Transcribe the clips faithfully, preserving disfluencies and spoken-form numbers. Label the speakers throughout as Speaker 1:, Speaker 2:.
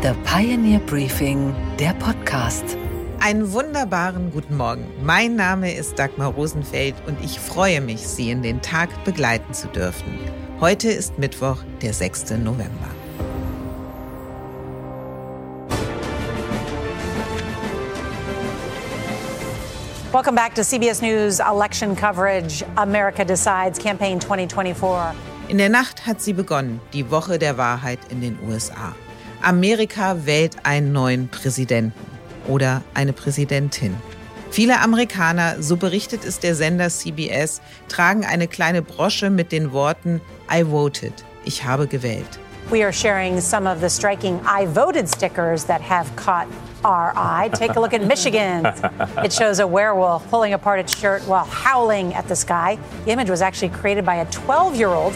Speaker 1: The Pioneer Briefing, der Podcast.
Speaker 2: Einen wunderbaren guten Morgen. Mein Name ist Dagmar Rosenfeld und ich freue mich, Sie in den Tag begleiten zu dürfen. Heute ist Mittwoch, der sechster November.
Speaker 3: Welcome back to C B S News Election Coverage. America Decides Campaign twenty twenty-four.
Speaker 2: In der Nacht hat sie begonnen, die Woche der Wahrheit in den U S A. Amerika wählt einen neuen Präsidenten oder eine Präsidentin. Viele Amerikaner, so berichtet es der Sender C B S, tragen eine kleine Brosche mit den Worten I voted, ich habe gewählt.
Speaker 3: We are sharing some of the striking I voted stickers that have caught our eye. Take a look at Michigan. It shows a werewolf pulling apart its shirt while howling at the sky. The image was actually created by a twelve-year-old.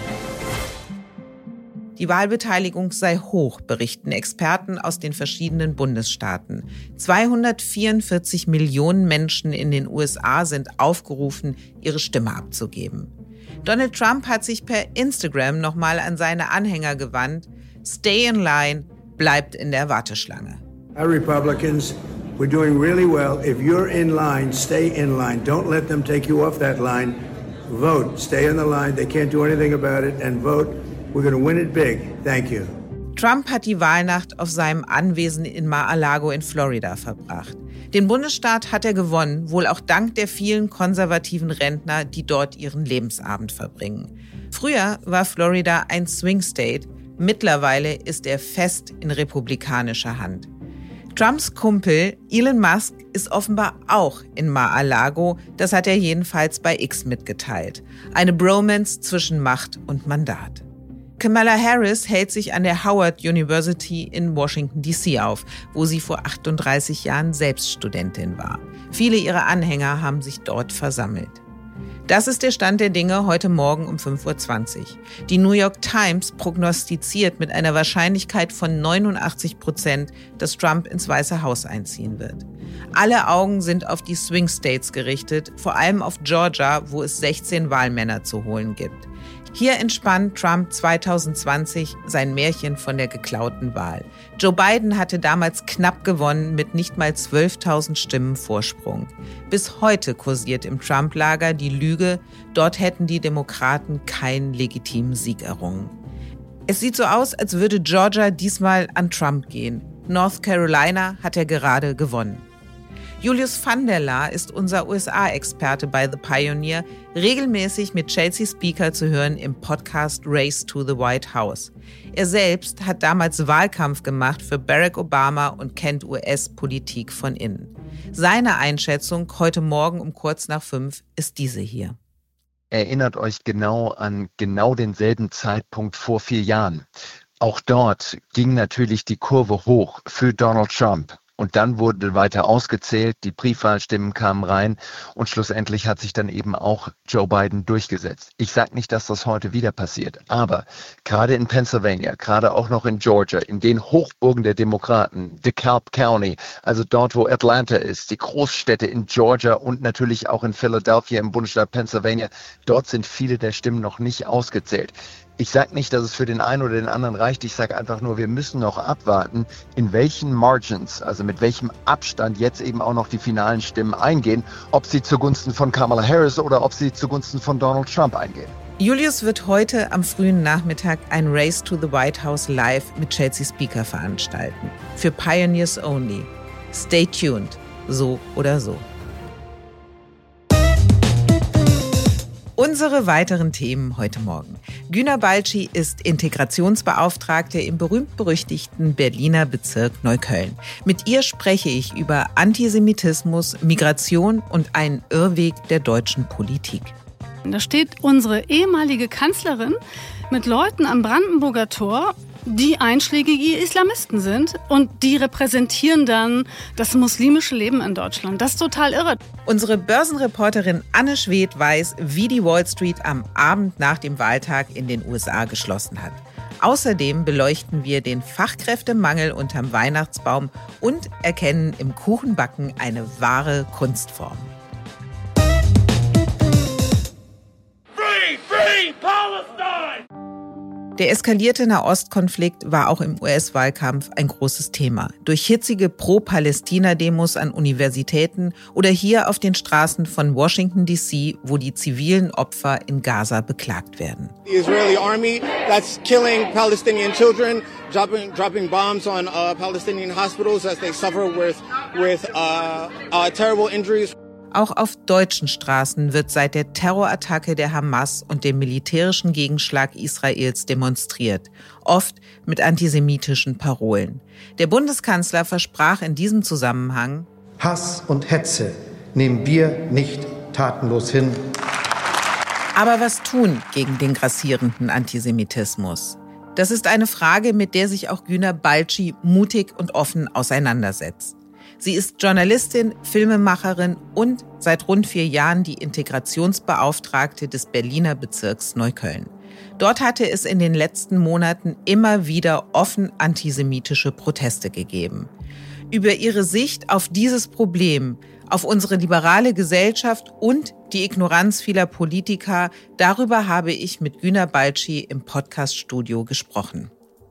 Speaker 2: Die Wahlbeteiligung sei hoch, berichten Experten aus den verschiedenen Bundesstaaten. zweihundertvierundvierzig Millionen Menschen in den U S A sind aufgerufen, ihre Stimme abzugeben. Donald Trump hat sich per Instagram nochmal an seine Anhänger gewandt. Stay in line, bleibt in der Warteschlange.
Speaker 4: Our Republicans, we're doing really well. If you're in line, stay in line. Don't let them take you off that line. Vote. Stay in the line. They can't do anything about it. And vote. We're going to win it big. Thank you.
Speaker 2: Trump hat die Wahlnacht auf seinem Anwesen in Mar-a-Lago in Florida verbracht. Den Bundesstaat hat er gewonnen, wohl auch dank der vielen konservativen Rentner, die dort ihren Lebensabend verbringen. Früher war Florida ein Swing State, mittlerweile ist er fest in republikanischer Hand. Trumps Kumpel Elon Musk ist offenbar auch in Mar-a-Lago, das hat er jedenfalls bei X mitgeteilt. Eine Bromance zwischen Macht und Mandat. Kamala Harris hält sich an der Howard University in Washington D C auf, wo sie vor achtunddreißig Jahren selbst Studentin war. Viele ihrer Anhänger haben sich dort versammelt. Das ist der Stand der Dinge heute Morgen um fünf Uhr zwanzig. Die New York Times prognostiziert mit einer Wahrscheinlichkeit von neunundachtzig Prozent, dass Trump ins Weiße Haus einziehen wird. Alle Augen sind auf die Swing States gerichtet, vor allem auf Georgia, wo es sechzehn Wahlmänner zu holen gibt. Hier entspannt Trump zwanzig zwanzig sein Märchen von der geklauten Wahl. Joe Biden hatte damals knapp gewonnen mit nicht mal zwölftausend Stimmen Vorsprung. Bis heute kursiert im Trump-Lager die Lüge, dort hätten die Demokraten keinen legitimen Sieg errungen. Es sieht so aus, als würde Georgia diesmal an Trump gehen. North Carolina hat er gerade gewonnen. Julius van der Laar ist unser U S A-Experte bei The Pioneer, regelmäßig mit Chelsea Speaker zu hören im Podcast Race to the White House. Er selbst hat damals Wahlkampf gemacht für Barack Obama und kennt U S-Politik von innen. Seine Einschätzung heute Morgen um kurz nach fünf ist diese hier.
Speaker 5: Erinnert euch genau an genau denselben Zeitpunkt vor vier Jahren. Auch dort ging natürlich die Kurve hoch für Donald Trump. Und dann wurde weiter ausgezählt, die Briefwahlstimmen kamen rein und schlussendlich hat sich dann eben auch Joe Biden durchgesetzt. Ich sage nicht, dass das heute wieder passiert, aber gerade in Pennsylvania, gerade auch noch in Georgia, in den Hochburgen der Demokraten, DeKalb County, also dort, wo Atlanta ist, die Großstädte in Georgia und natürlich auch in Philadelphia im Bundesstaat Pennsylvania, dort sind viele der Stimmen noch nicht ausgezählt. Ich sage nicht, dass es für den einen oder den anderen reicht. Ich sage einfach nur, wir müssen noch abwarten, in welchen Margins, also mit welchem Abstand jetzt eben auch noch die finalen Stimmen eingehen, ob sie zugunsten von Kamala Harris oder ob sie zugunsten von Donald Trump eingehen.
Speaker 2: Julius wird heute am frühen Nachmittag ein Race to the White House live mit Chelsea Speaker veranstalten. Für Pioneers Only. Stay tuned, so oder so. Unsere weiteren Themen heute Morgen. Güner Balci ist Integrationsbeauftragte im berühmt-berüchtigten Berliner Bezirk Neukölln. Mit ihr spreche ich über Antisemitismus, Migration und einen Irrweg der deutschen Politik.
Speaker 6: Da steht unsere ehemalige Kanzlerin mit Leuten am Brandenburger Tor, die einschlägige Islamisten sind und die repräsentieren dann das muslimische Leben in Deutschland. Das ist total irre.
Speaker 2: Unsere Börsenreporterin Anne Schwedt weiß, wie die Wall Street am Abend nach dem Wahltag in den U S A geschlossen hat. Außerdem beleuchten wir den Fachkräftemangel unterm Weihnachtsbaum und erkennen im Kuchenbacken eine wahre Kunstform.
Speaker 7: Free, free Palestine!
Speaker 2: Der eskalierte Nahostkonflikt war auch im U S-Wahlkampf ein großes Thema. Durch hitzige Pro-Palästina-Demos an Universitäten oder hier auf den Straßen von Washington D C, wo die zivilen Opfer in Gaza beklagt werden.
Speaker 7: The Israeli army that's killing Palestinian children, dropping, dropping bombs on uh, Palestinian hospitals as they suffer with, with uh, uh, terrible injuries.
Speaker 2: Auch auf deutschen Straßen wird seit der Terrorattacke der Hamas und dem militärischen Gegenschlag Israels demonstriert, oft mit antisemitischen Parolen. Der Bundeskanzler versprach in diesem Zusammenhang:
Speaker 8: Hass und Hetze nehmen wir nicht tatenlos hin.
Speaker 2: Aber was tun gegen den grassierenden Antisemitismus? Das ist eine Frage, mit der sich auch Güner Balci mutig und offen auseinandersetzt. Sie ist Journalistin, Filmemacherin und seit rund vier Jahren die Integrationsbeauftragte des Berliner Bezirks Neukölln. Dort hatte es in den letzten Monaten immer wieder offen antisemitische Proteste gegeben. Über ihre Sicht auf dieses Problem, auf unsere liberale Gesellschaft und die Ignoranz vieler Politiker, darüber habe ich mit Güner Balci im Podcaststudio gesprochen.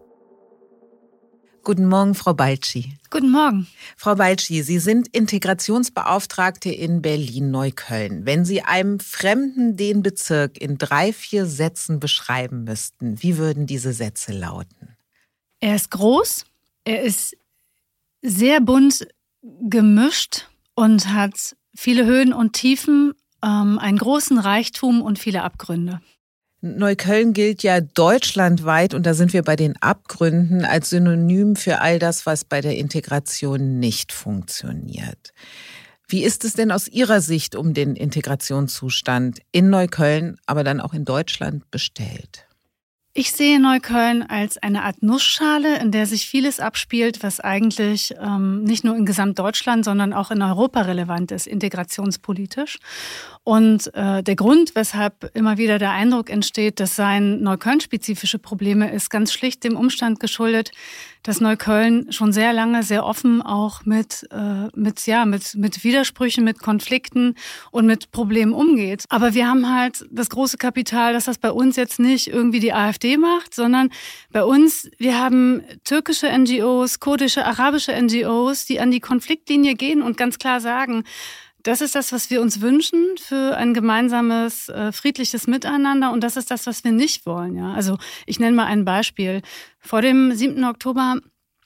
Speaker 2: Guten Morgen, Frau Balci.
Speaker 6: Guten Morgen.
Speaker 2: Frau Balci, Sie sind Integrationsbeauftragte in Berlin-Neukölln. Wenn Sie einem Fremden den Bezirk in drei, vier Sätzen beschreiben müssten, wie würden diese Sätze lauten?
Speaker 6: Er ist groß, er ist sehr bunt gemischt und hat viele Höhen und Tiefen, ähm, einen großen Reichtum und viele Abgründe.
Speaker 2: Neukölln gilt ja deutschlandweit, und da sind wir bei den Abgründen, als Synonym für all das, was bei der Integration nicht funktioniert. Wie ist es denn aus Ihrer Sicht um den Integrationszustand in Neukölln, aber dann auch in Deutschland bestellt?
Speaker 6: Ich sehe Neukölln als eine Art Nussschale, in der sich vieles abspielt, was eigentlich ähm, nicht nur in Gesamtdeutschland, sondern auch in Europa relevant ist, integrationspolitisch. Und äh, der Grund, weshalb immer wieder der Eindruck entsteht, das seien Neukölln-spezifische Probleme, ist ganz schlicht dem Umstand geschuldet, dass Neukölln schon sehr lange sehr offen auch mit äh, mit ja mit mit Widersprüchen, mit Konflikten und mit Problemen umgeht. Aber wir haben halt das große Kapital, dass das bei uns jetzt nicht irgendwie die AfD macht, sondern bei uns, wir haben türkische N G Os, kurdische, arabische N G Os, die an die Konfliktlinie gehen und ganz klar sagen: Das ist das, was wir uns wünschen für ein gemeinsames, äh, friedliches Miteinander, und das ist das, was wir nicht wollen. Ja? Also ich nenne mal ein Beispiel. Vor dem siebten Oktober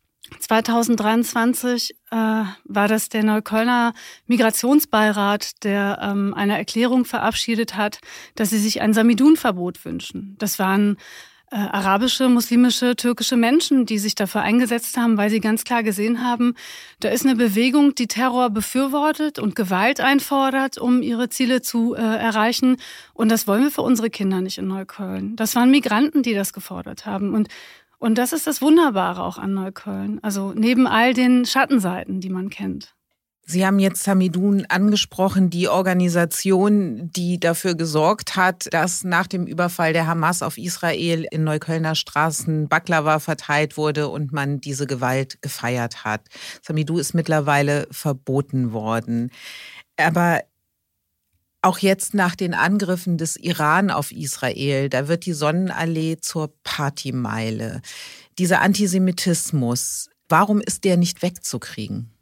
Speaker 6: zweitausenddreiundzwanzig äh, war das der Neuköllner Migrationsbeirat, der ähm, eine Erklärung verabschiedet hat, dass sie sich ein Samidun-Verbot wünschen. Das waren Äh, arabische, muslimische, türkische Menschen, die sich dafür eingesetzt haben, weil sie ganz klar gesehen haben, da ist eine Bewegung, die Terror befürwortet und Gewalt einfordert, um ihre Ziele zu äh, erreichen. Und das wollen wir für unsere Kinder nicht in Neukölln. Das waren Migranten, die das gefordert haben. Und, und das ist das Wunderbare auch an Neukölln. Also neben all den Schattenseiten, die man kennt.
Speaker 2: Sie haben jetzt Samidun angesprochen, die Organisation, die dafür gesorgt hat, dass nach dem Überfall der Hamas auf Israel in Neuköllner Straßen Baklava verteilt wurde und man diese Gewalt gefeiert hat. Samidun ist mittlerweile verboten worden. Aber auch jetzt nach den Angriffen des Iran auf Israel, da wird die Sonnenallee zur Partymeile. Dieser Antisemitismus, warum ist der nicht wegzukriegen?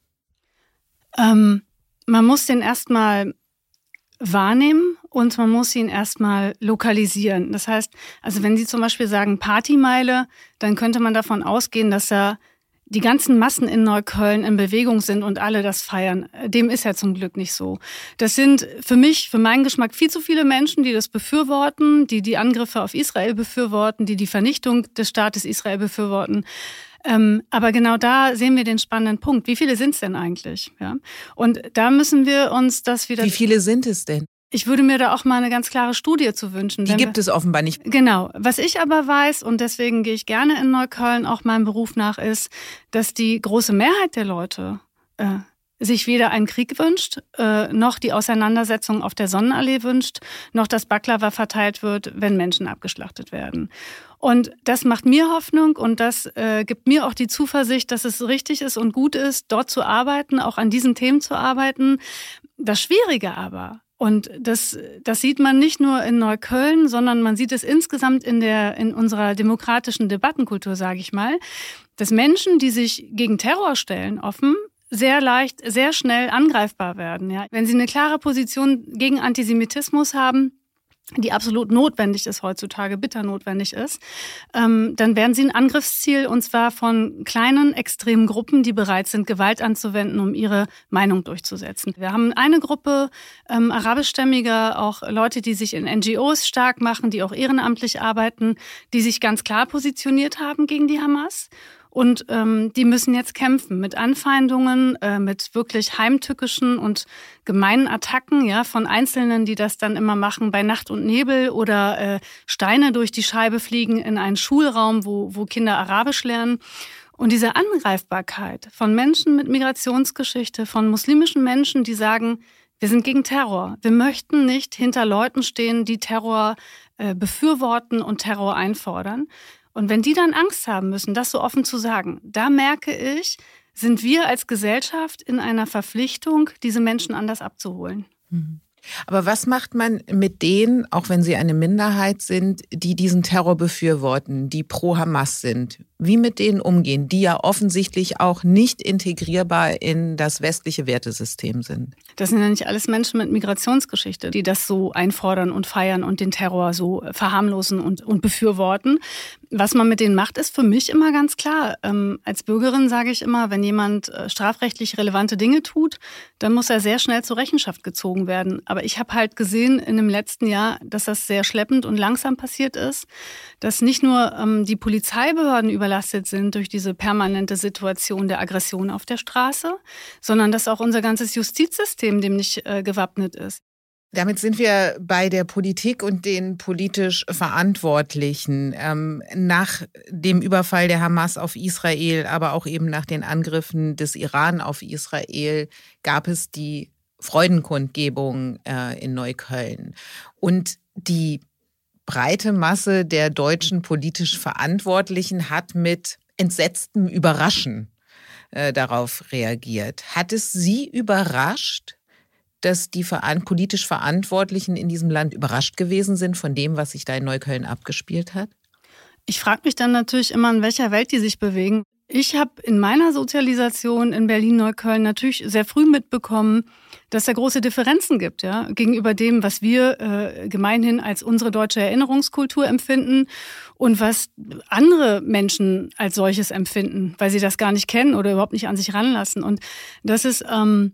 Speaker 6: Ähm, man muss den erstmal wahrnehmen und man muss ihn erstmal lokalisieren. Das heißt, also wenn Sie zum Beispiel sagen Partymeile, dann könnte man davon ausgehen, dass da die ganzen Massen in Neukölln in Bewegung sind und alle das feiern. Dem ist ja zum Glück nicht so. Das sind für mich, für meinen Geschmack viel zu viele Menschen, die das befürworten, die die Angriffe auf Israel befürworten, die die Vernichtung des Staates Israel befürworten. Ähm, aber genau da sehen wir den spannenden Punkt. Wie viele sind es denn eigentlich? Ja? Und da müssen wir uns das wieder...
Speaker 2: Wie viele sind es denn?
Speaker 6: Ich würde mir da auch mal eine ganz klare Studie zu wünschen.
Speaker 2: Die gibt wir, es offenbar nicht.
Speaker 6: Genau. Was ich aber weiß, und deswegen gehe ich gerne in Neukölln auch meinem Beruf nach, ist, dass die große Mehrheit der Leute äh, sich weder einen Krieg wünscht, äh, noch die Auseinandersetzung auf der Sonnenallee wünscht, noch dass Baklava verteilt wird, wenn Menschen abgeschlachtet werden. Und das macht mir Hoffnung und das äh, gibt mir auch die Zuversicht, dass es richtig ist und gut ist, dort zu arbeiten, auch an diesen Themen zu arbeiten. Das Schwierige aber Und das, das sieht man nicht nur in Neukölln, sondern man sieht es insgesamt in der, in unserer demokratischen Debattenkultur, sage ich mal, dass Menschen, die sich gegen Terror stellen, offen, sehr leicht, sehr schnell angreifbar werden. Ja. Wenn sie eine klare Position gegen Antisemitismus haben, die absolut notwendig ist heutzutage, bitter notwendig ist, ähm, dann werden sie ein Angriffsziel, und zwar von kleinen, extremen Gruppen, die bereit sind, Gewalt anzuwenden, um ihre Meinung durchzusetzen. Wir haben eine Gruppe ähm, arabischstämmiger, auch Leute, die sich in N G Os stark machen, die auch ehrenamtlich arbeiten, die sich ganz klar positioniert haben gegen die Hamas. Und ähm, die müssen jetzt kämpfen mit Anfeindungen, äh, mit wirklich heimtückischen und gemeinen Attacken, ja, von Einzelnen, die das dann immer machen bei Nacht und Nebel oder äh, Steine durch die Scheibe fliegen in einen Schulraum, wo, wo Kinder Arabisch lernen. Und diese Angreifbarkeit von Menschen mit Migrationsgeschichte, von muslimischen Menschen, die sagen, wir sind gegen Terror. Wir möchten nicht hinter Leuten stehen, die Terror äh, befürworten und Terror einfordern. Und wenn die dann Angst haben müssen, das so offen zu sagen, da merke ich, sind wir als Gesellschaft in einer Verpflichtung, diese Menschen anders abzuholen.
Speaker 2: Aber was macht man mit denen, auch wenn sie eine Minderheit sind, die diesen Terror befürworten, die pro Hamas sind? Wie mit denen umgehen, die ja offensichtlich auch nicht integrierbar in das westliche Wertesystem sind?
Speaker 6: Das sind ja nicht alles Menschen mit Migrationsgeschichte, die das so einfordern und feiern und den Terror so verharmlosen und, und befürworten. Was man mit denen macht, ist für mich immer ganz klar. Ähm, als Bürgerin sage ich immer, wenn jemand äh, strafrechtlich relevante Dinge tut, dann muss er sehr schnell zur Rechenschaft gezogen werden. Aber ich habe halt gesehen in dem letzten Jahr, dass das sehr schleppend und langsam passiert ist, dass nicht nur ähm, die Polizeibehörden überlastet sind durch diese permanente Situation der Aggression auf der Straße, sondern dass auch unser ganzes Justizsystem dem nicht äh, gewappnet ist.
Speaker 2: Damit sind wir bei der Politik und den politisch Verantwortlichen. Ähm, nach dem Überfall der Hamas auf Israel, aber auch eben nach den Angriffen des Iran auf Israel, gab es die Freudenkundgebung äh, in Neukölln. Und die breite Masse der deutschen politisch Verantwortlichen hat mit entsetztem Überraschen äh, darauf reagiert. Hat es Sie überrascht, dass die politisch Verantwortlichen in diesem Land überrascht gewesen sind von dem, was sich da in Neukölln abgespielt hat?
Speaker 6: Ich frage mich dann natürlich immer, in welcher Welt die sich bewegen. Ich habe in meiner Sozialisation in Berlin-Neukölln natürlich sehr früh mitbekommen, dass da große Differenzen gibt, ja, gegenüber dem, was wir äh, gemeinhin als unsere deutsche Erinnerungskultur empfinden und was andere Menschen als solches empfinden, weil sie das gar nicht kennen oder überhaupt nicht an sich ranlassen. Und das ist ähm,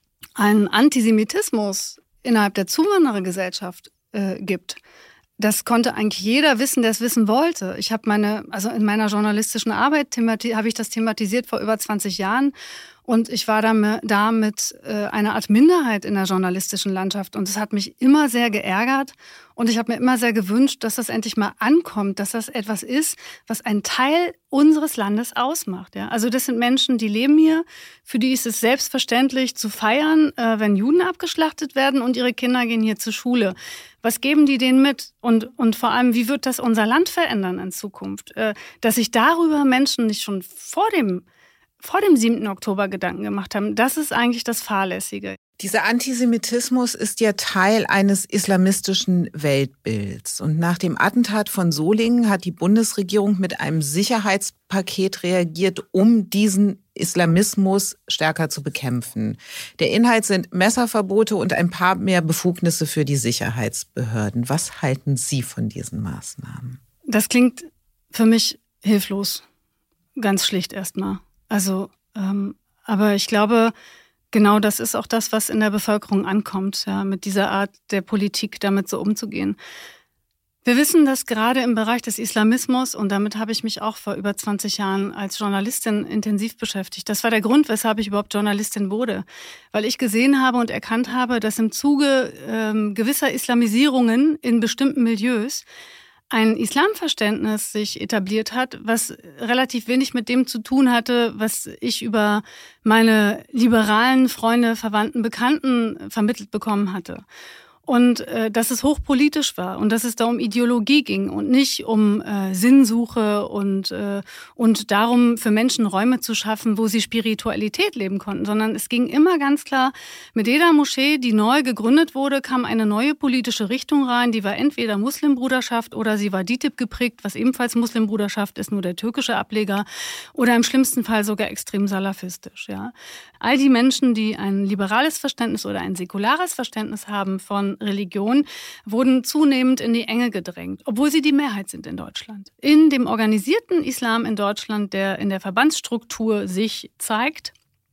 Speaker 6: ein Antisemitismus innerhalb der Zuwanderergesellschaft äh, gibt. Das konnte eigentlich jeder wissen, der es wissen wollte. Ich habe meine, also in meiner journalistischen Arbeit habe ich das thematisiert vor über zwanzig Jahren. Und ich war da, da mit äh, einer Art Minderheit in der journalistischen Landschaft. Und es hat mich immer sehr geärgert. Und ich habe mir immer sehr gewünscht, dass das endlich mal ankommt, dass das etwas ist, was einen Teil unseres Landes ausmacht. Ja? Also das sind Menschen, die leben hier. Für die ist es selbstverständlich zu feiern, äh, wenn Juden abgeschlachtet werden und ihre Kinder gehen hier zur Schule. Was geben die denen mit? Und, und vor allem, wie wird das unser Land verändern in Zukunft? Äh, dass sich darüber Menschen nicht schon vor dem vor dem siebten Oktober Gedanken gemacht haben, das ist eigentlich das Fahrlässige.
Speaker 2: Dieser Antisemitismus ist ja Teil eines islamistischen Weltbilds. Und nach dem Attentat von Solingen hat die Bundesregierung mit einem Sicherheitspaket reagiert, um diesen Islamismus stärker zu bekämpfen. Der Inhalt sind Messerverbote und ein paar mehr Befugnisse für die Sicherheitsbehörden. Was halten Sie von diesen Maßnahmen?
Speaker 6: Das klingt für mich hilflos, ganz schlicht erstmal. Also, ähm, aber ich glaube, genau das ist auch das, was in der Bevölkerung ankommt, ja, mit dieser Art der Politik damit so umzugehen. Wir wissen, dass gerade im Bereich des Islamismus, und damit habe ich mich auch vor über zwanzig Jahren als Journalistin intensiv beschäftigt. Das war der Grund, weshalb ich überhaupt Journalistin wurde. Weil ich gesehen habe und erkannt habe, dass im Zuge ähm, gewisser Islamisierungen in bestimmten Milieus ein Islamverständnis sich etabliert hat, was relativ wenig mit dem zu tun hatte, was ich über meine liberalen Freunde, Verwandten, Bekannten vermittelt bekommen hatte. Und äh, dass es hochpolitisch war und dass es da um Ideologie ging und nicht um äh, Sinnsuche und, äh, und darum, für Menschen Räume zu schaffen, wo sie Spiritualität leben konnten, sondern es ging immer ganz klar, mit jeder Moschee, die neu gegründet wurde, kam eine neue politische Richtung rein, die war entweder Muslimbruderschaft oder sie war D I T I B geprägt, was ebenfalls Muslimbruderschaft ist, nur der türkische Ableger, oder im schlimmsten Fall sogar extrem salafistisch. Ja. All die Menschen, die ein liberales Verständnis oder ein säkulares Verständnis haben von Religion, wurden zunehmend in die Enge gedrängt, obwohl sie die Mehrheit sind in Deutschland. In dem organisierten Islam in Deutschland, der in der Verbandsstruktur sich zeigt,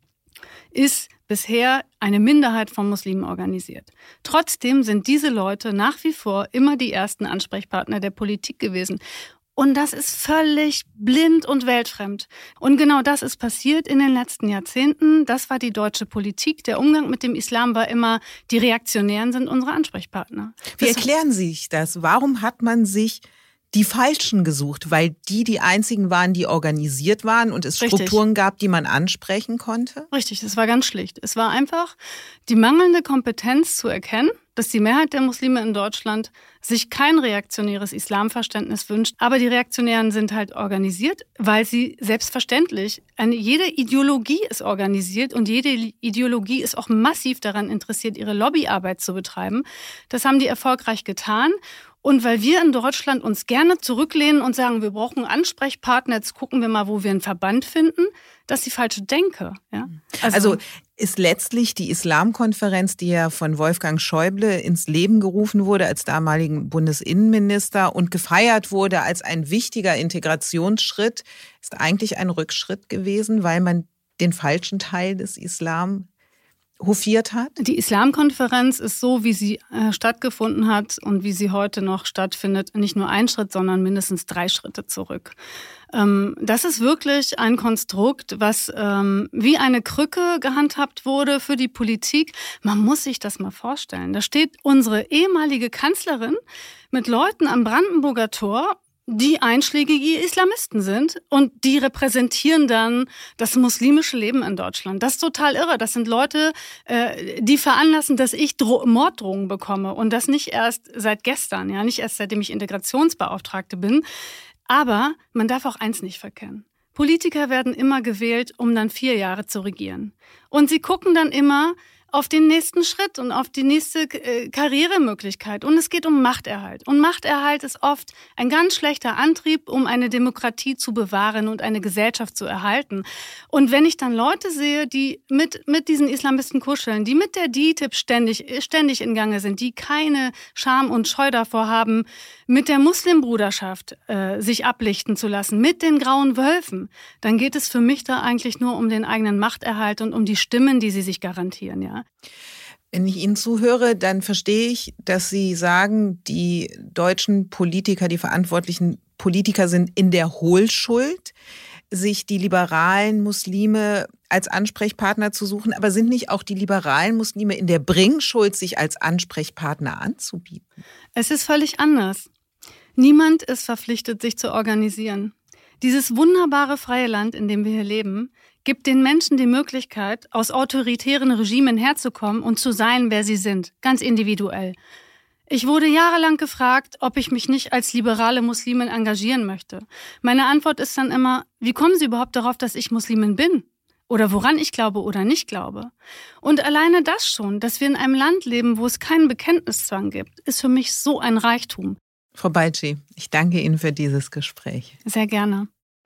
Speaker 6: ist bisher eine Minderheit von Muslimen organisiert. Trotzdem sind diese Leute nach wie vor immer die ersten Ansprechpartner der Politik gewesen. Und das ist völlig blind und weltfremd. Und genau das ist passiert in den letzten Jahrzehnten. Das war die deutsche Politik. Der Umgang mit dem Islam war immer, die Reaktionären sind unsere Ansprechpartner.
Speaker 2: Wie erklären Sie sich das? Warum hat man sich die Falschen gesucht? Weil die die einzigen waren, die organisiert waren und es Strukturen Richtig. gab, die man ansprechen konnte?
Speaker 6: Richtig, das war ganz schlicht. Es war einfach die mangelnde Kompetenz zu erkennen, dass die Mehrheit der Muslime in Deutschland sich kein reaktionäres Islamverständnis wünscht. Aber die Reaktionären sind halt organisiert, weil sie selbstverständlich, eine, jede Ideologie ist organisiert und jede Ideologie ist auch massiv daran interessiert, ihre Lobbyarbeit zu betreiben. Das haben die erfolgreich getan. Und weil wir in Deutschland uns gerne zurücklehnen und sagen, wir brauchen einen Ansprechpartner, jetzt gucken wir mal, wo wir einen Verband finden, das ist die falsche Denke. Ja?
Speaker 2: Also, also ist letztlich die Islamkonferenz, die ja von Wolfgang Schäuble ins Leben gerufen wurde als damaligen Bundesinnenminister und gefeiert wurde als ein wichtiger Integrationsschritt, ist eigentlich ein Rückschritt gewesen, weil man den falschen Teil des Islam hofiert hat?
Speaker 6: Die Islamkonferenz ist so, wie sie äh, stattgefunden hat und wie sie heute noch stattfindet, nicht nur ein Schritt, sondern mindestens drei Schritte zurück. Ähm, das ist wirklich ein Konstrukt, was ähm, wie eine Krücke gehandhabt wurde für die Politik. Man muss sich das mal vorstellen. Da steht unsere ehemalige Kanzlerin mit Leuten am Brandenburger Tor, die einschlägige Islamisten sind und die repräsentieren dann das muslimische Leben in Deutschland. Das ist total irre. Das sind Leute, äh, die veranlassen, dass ich Dro- Morddrohungen bekomme und das nicht erst seit gestern, ja, nicht erst seitdem ich Integrationsbeauftragte bin. Aber man darf auch eins nicht verkennen. Politiker werden immer gewählt, um dann vier Jahre zu regieren. Und sie gucken dann immer auf den nächsten Schritt und auf die nächste äh, Karrieremöglichkeit. Und es geht um Machterhalt. Und Machterhalt ist oft ein ganz schlechter Antrieb, um eine Demokratie zu bewahren und eine Gesellschaft zu erhalten. Und wenn ich dann Leute sehe, die mit, mit diesen Islamisten kuscheln, die mit der D I T I B ständig, ständig in Gange sind, die keine Scham und Scheu davor haben, mit der Muslimbruderschaft äh, sich ablichten zu lassen, mit den grauen Wölfen, dann geht es für mich da eigentlich nur um den eigenen Machterhalt und um die Stimmen, die sie sich garantieren, ja.
Speaker 2: Wenn ich Ihnen zuhöre, dann verstehe ich, dass Sie sagen, die deutschen Politiker, die verantwortlichen Politiker sind in der Hohlschuld, sich die liberalen Muslime als Ansprechpartner zu suchen. Aber sind nicht auch die liberalen Muslime in der Bringschuld, sich als Ansprechpartner anzubieten?
Speaker 6: Es ist völlig anders. Niemand ist verpflichtet, sich zu organisieren. Dieses wunderbare freie Land, in dem wir hier leben, gibt den Menschen die Möglichkeit, aus autoritären Regimen herzukommen und zu sein, wer sie sind, ganz individuell. Ich wurde jahrelang gefragt, ob ich mich nicht als liberale Muslimin engagieren möchte. Meine Antwort ist dann immer, wie kommen Sie überhaupt darauf, dass ich Muslimin bin? Oder woran ich glaube oder nicht glaube? Und alleine das schon, dass wir in einem Land leben, wo es keinen Bekenntniszwang gibt, ist für mich so ein Reichtum.
Speaker 2: Frau Balci, ich danke Ihnen für dieses Gespräch.
Speaker 6: Sehr gerne.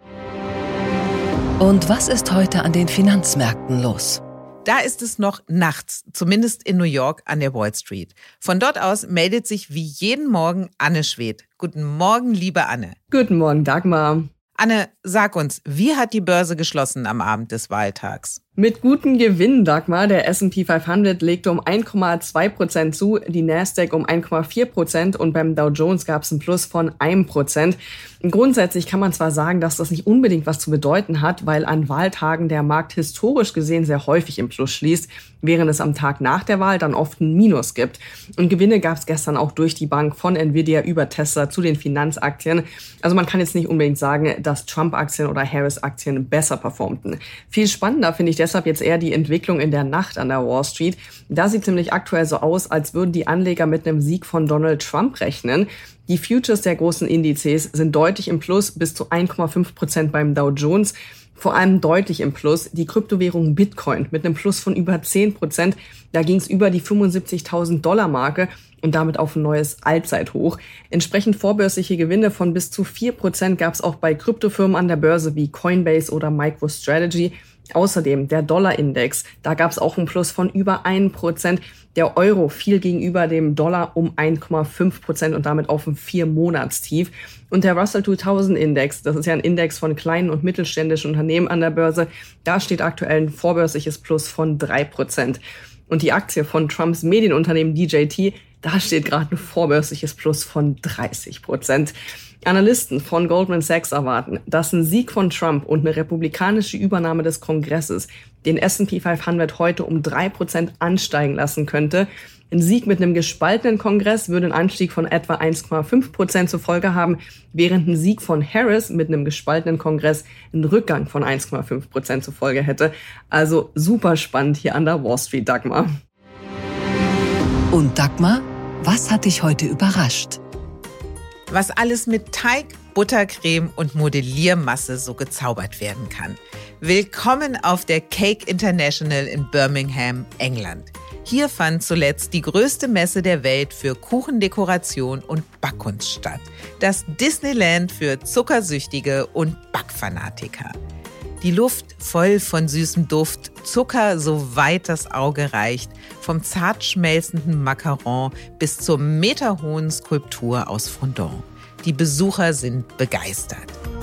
Speaker 1: Und was ist heute an den Finanzmärkten los?
Speaker 2: Da ist es noch nachts, zumindest in New York an der Wall Street. Von dort aus meldet sich wie jeden Morgen Anne Schwedt. Guten Morgen, liebe Anne.
Speaker 9: Guten Morgen, Dagmar.
Speaker 2: Anne, sag uns, wie hat die Börse geschlossen am Abend des Wahltags?
Speaker 9: Mit guten Gewinnen, Dagmar. Der S and P fünfhundert legte um eins Komma zwei Prozent zu, die Nasdaq um eins Komma vier Prozent und beim Dow Jones gab es einen Plus von einem Prozent. Grundsätzlich kann man zwar sagen, dass das nicht unbedingt was zu bedeuten hat, weil an Wahltagen der Markt historisch gesehen sehr häufig im Plus schließt, während es am Tag nach der Wahl dann oft ein Minus gibt. Und Gewinne gab es gestern auch durch die Bank von Nvidia über Tesla zu den Finanzaktien. Also man kann jetzt nicht unbedingt sagen, dass Trump-Aktien oder Harris-Aktien besser performten. Viel spannender finde ich deshalb jetzt eher die Entwicklung in der Nacht an der Wall Street. Da sieht nämlich aktuell so aus, als würden die Anleger mit einem Sieg von Donald Trump rechnen. Die Futures der großen Indizes sind deutlich im Plus, bis zu eins Komma fünf Prozent beim Dow Jones. Vor allem deutlich im Plus die Kryptowährung Bitcoin mit einem Plus von über zehn Prozent. Da ging es über die fünfundsiebzigtausend Dollar Marke und damit auf ein neues Allzeithoch. Entsprechend vorbörsliche Gewinne von bis zu vier Prozent gab es auch bei Kryptofirmen an der Börse wie Coinbase oder MicroStrategy. Außerdem der Dollarindex, da gab es auch einen Plus von über ein Prozent. Der Euro fiel gegenüber dem Dollar um eins Komma fünf Prozent und damit auf ein Vier-Monatstief. Und der Russell zweitausend Index, das ist ja ein Index von kleinen und mittelständischen Unternehmen an der Börse, da steht aktuell ein vorbörsliches Plus von drei Prozent. Und die Aktie von Trumps Medienunternehmen D J T, da steht gerade ein vorbörsliches Plus von dreißig Prozent. Analysten von Goldman Sachs erwarten, dass ein Sieg von Trump und eine republikanische Übernahme des Kongresses den S and P fünfhundert heute um drei Prozent ansteigen lassen könnte. Ein Sieg mit einem gespaltenen Kongress würde einen Anstieg von etwa eins Komma fünf Prozent zur Folge haben, während ein Sieg von Harris mit einem gespaltenen Kongress einen Rückgang von eins Komma fünf Prozent zur Folge hätte. Also super spannend hier an der Wall Street, Dagmar.
Speaker 1: Und Dagmar, was hat dich heute überrascht?
Speaker 2: Was alles mit Teig, Buttercreme und Modelliermasse so gezaubert werden kann. Willkommen auf der Cake International in Birmingham, England. Hier fand zuletzt die größte Messe der Welt für Kuchendekoration und Backkunst statt. Das Disneyland für Zuckersüchtige und Backfanatiker. Die Luft voll von süßem Duft, Zucker soweit das Auge reicht, vom zart schmelzenden Macaron bis zur meterhohen Skulptur aus Fondant. Die Besucher sind begeistert.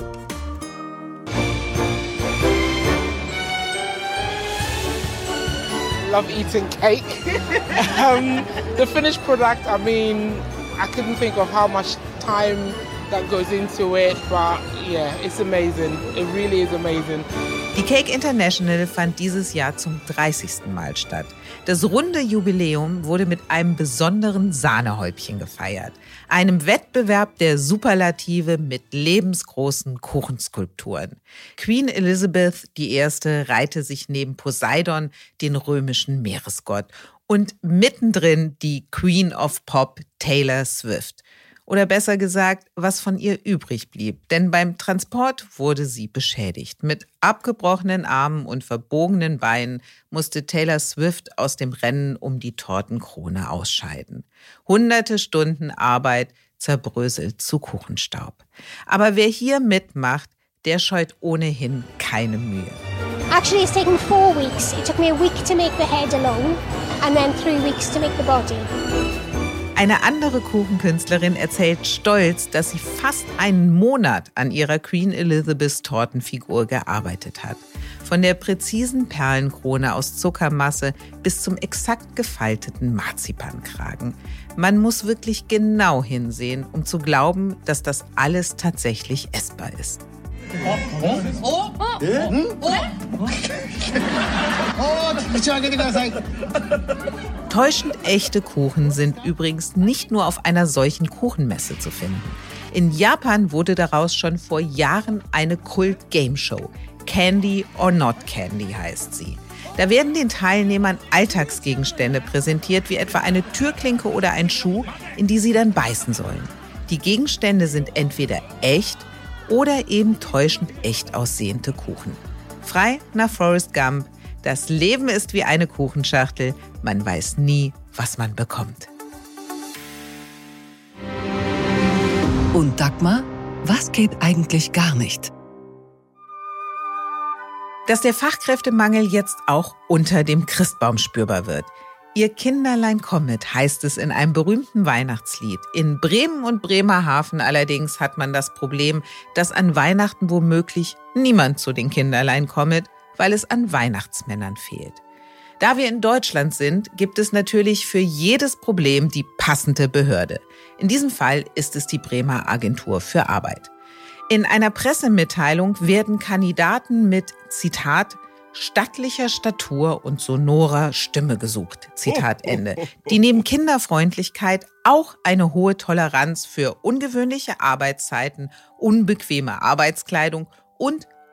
Speaker 10: Love eating cake. um, the finished product, I mean, I couldn't think of how much time that goes into it, but yeah, it's amazing. It really is amazing.
Speaker 2: Die Cake International fand dieses Jahr zum dreißigsten Mal statt. Das runde Jubiläum wurde mit einem besonderen Sahnehäubchen gefeiert. Einem Wettbewerb der Superlative mit lebensgroßen Kuchenskulpturen. Queen Elizabeth die Erste reihte sich neben Poseidon, den römischen Meeresgott. Und mittendrin die Queen of Pop, Taylor Swift. Oder besser gesagt, was von ihr übrig blieb. Denn beim Transport wurde sie beschädigt. Mit abgebrochenen Armen und verbogenen Beinen musste Taylor Swift aus dem Rennen um die Tortenkrone ausscheiden. Hunderte Stunden Arbeit zerbröselt zu Kuchenstaub. Aber wer hier mitmacht, der scheut ohnehin keine Mühe.
Speaker 11: Actually, it's taken four weeks. It took me a week to make the head alone and then three weeks to make the body.
Speaker 2: Eine andere Kuchenkünstlerin erzählt stolz, dass sie fast einen Monat an ihrer Queen Elizabeth Tortenfigur gearbeitet hat. Von der präzisen Perlenkrone aus Zuckermasse bis zum exakt gefalteten Marzipankragen. Man muss wirklich genau hinsehen, um zu glauben, dass das alles tatsächlich essbar ist. Täuschend echte Kuchen sind übrigens nicht nur auf einer solchen Kuchenmesse zu finden. In Japan wurde daraus schon vor Jahren eine Kult-Game-Show. Candy or Not Candy heißt sie. Da werden den Teilnehmern Alltagsgegenstände präsentiert, wie etwa eine Türklinke oder ein Schuh, in die sie dann beißen sollen. Die Gegenstände sind entweder echt oder eben täuschend echt aussehende Kuchen. Frei nach Forrest Gump. Das Leben ist wie eine Kuchenschachtel. Man weiß nie, was man bekommt.
Speaker 1: Und Dagmar, was geht eigentlich gar nicht?
Speaker 2: Dass der Fachkräftemangel jetzt auch unter dem Christbaum spürbar wird. Ihr Kinderlein kommet, heißt es in einem berühmten Weihnachtslied. In Bremen und Bremerhaven allerdings hat man das Problem, dass an Weihnachten womöglich niemand zu den Kinderlein kommet, weil es an Weihnachtsmännern fehlt. Da wir in Deutschland sind, gibt es natürlich für jedes Problem die passende Behörde. In diesem Fall ist es die Bremer Agentur für Arbeit. In einer Pressemitteilung werden Kandidaten mit, Zitat, stattlicher Statur und sonorer Stimme gesucht. Zitat Ende. Die neben Kinderfreundlichkeit auch eine hohe Toleranz für ungewöhnliche Arbeitszeiten, unbequeme Arbeitskleidung und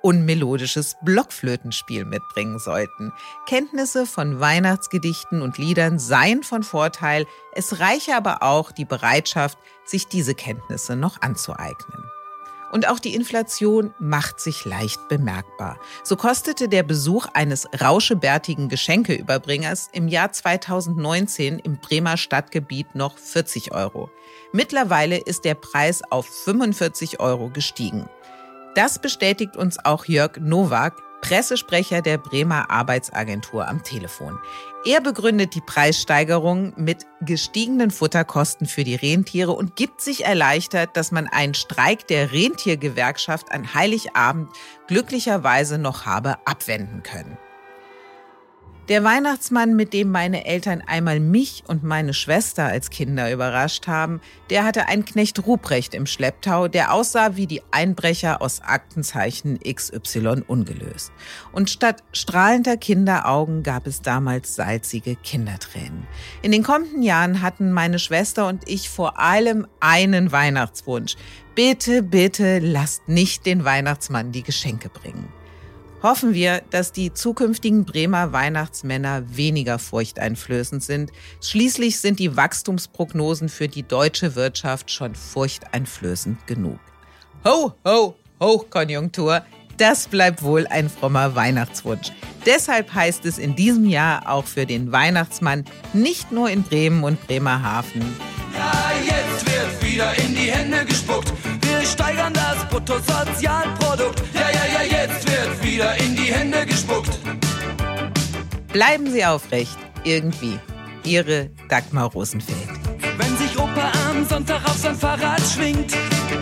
Speaker 2: unmelodisches Blockflötenspiel mitbringen sollten. Kenntnisse von Weihnachtsgedichten und Liedern seien von Vorteil, es reiche aber auch die Bereitschaft, sich diese Kenntnisse noch anzueignen. Und auch die Inflation macht sich leicht bemerkbar. So kostete der Besuch eines rauschebärtigen Geschenkeüberbringers im Jahr zweitausendneunzehn im Bremer Stadtgebiet noch vierzig Euro. Mittlerweile ist der Preis auf fünfundvierzig Euro gestiegen. Das bestätigt uns auch Jörg Nowak, Pressesprecher der Bremer Arbeitsagentur, am Telefon. Er begründet die Preissteigerung mit gestiegenen Futterkosten für die Rentiere und gibt sich erleichtert, dass man einen Streik der Rentiergewerkschaft an Heiligabend glücklicherweise noch habe abwenden können. Der Weihnachtsmann, mit dem meine Eltern einmal mich und meine Schwester als Kinder überrascht haben, der hatte einen Knecht Ruprecht im Schlepptau, der aussah wie die Einbrecher aus Aktenzeichen X Y ungelöst. Und statt strahlender Kinderaugen gab es damals salzige Kindertränen. In den kommenden Jahren hatten meine Schwester und ich vor allem einen Weihnachtswunsch. Bitte, bitte lasst nicht den Weihnachtsmann die Geschenke bringen. Hoffen wir, dass die zukünftigen Bremer Weihnachtsmänner weniger furchteinflößend sind. Schließlich sind die Wachstumsprognosen für die deutsche Wirtschaft schon furchteinflößend genug. Ho, ho, Hochkonjunktur, das bleibt wohl ein frommer Weihnachtswunsch. Deshalb heißt es in diesem Jahr auch für den Weihnachtsmann nicht nur in Bremen und Bremerhaven:
Speaker 12: Ja, jetzt wird wieder in die Hände gespuckt. Wir steigern das Bruttosozialprodukt. Ja, ja, ja, jetzt wird wieder in die Hände gespuckt.
Speaker 2: Bleiben Sie aufrecht, irgendwie. Ihre Dagmar Rosenfeld.
Speaker 12: Wenn sich Opa am Sonntag auf sein Fahrrad schwingt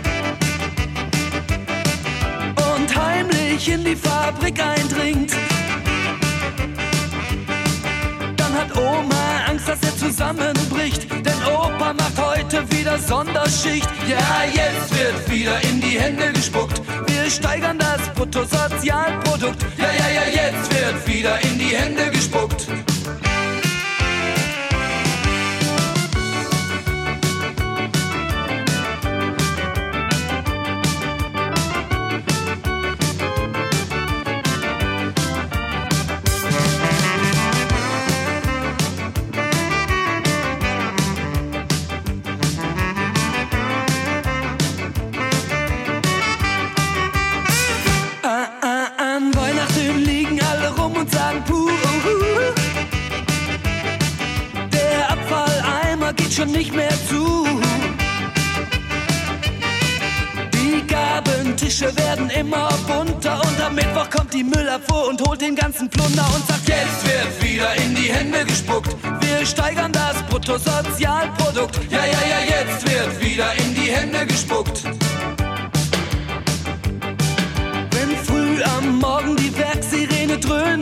Speaker 12: und heimlich in die Fabrik eindringt, dann hat Oma Angst, dass er zusammenbricht, denn Opa macht heute wieder Sonderschicht. Ja, jetzt wird wieder in die Hände gespuckt. Wir steigern das Bruttosozialprodukt. Ja, ja, ja, jetzt wird wieder in die Hände gespuckt. Schon nicht mehr zu. Die Gabentische werden immer bunter und am Mittwoch kommt die Müllabfuhr und holt den ganzen Plunder und sagt, jetzt wird wieder in die Hände gespuckt. Wir steigern das Bruttosozialprodukt. Ja, ja, ja, jetzt wird wieder in die Hände gespuckt. Wenn früh am Morgen die Werksirene dröhnt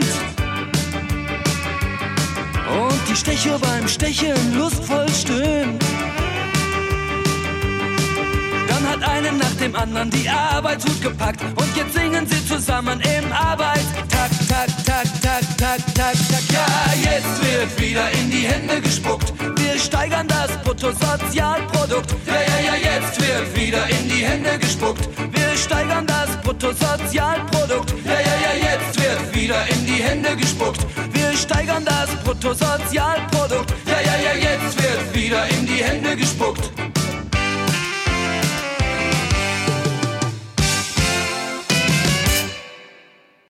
Speaker 12: und die Stecher beim Stechen lustvoll stöhnt, dann hat einen nach dem anderen die Arbeitshut gepackt und jetzt singen sie zusammen im Arbeitstag, tak, tak, tak, tak, tak, tak. Ja, jetzt wird wieder in die Hände gespuckt. Wir steigern das Bruttosozialprodukt. Ja, ja, ja, jetzt wird wieder in die Hände gespuckt. Wir steigern das Bruttosozialprodukt. Ja, ja, ja, jetzt wird wieder in die Hände gespuckt. Wir steigern das Bruttosozialprodukt. Ja, ja, ja, jetzt wird wieder in die Hände gespuckt.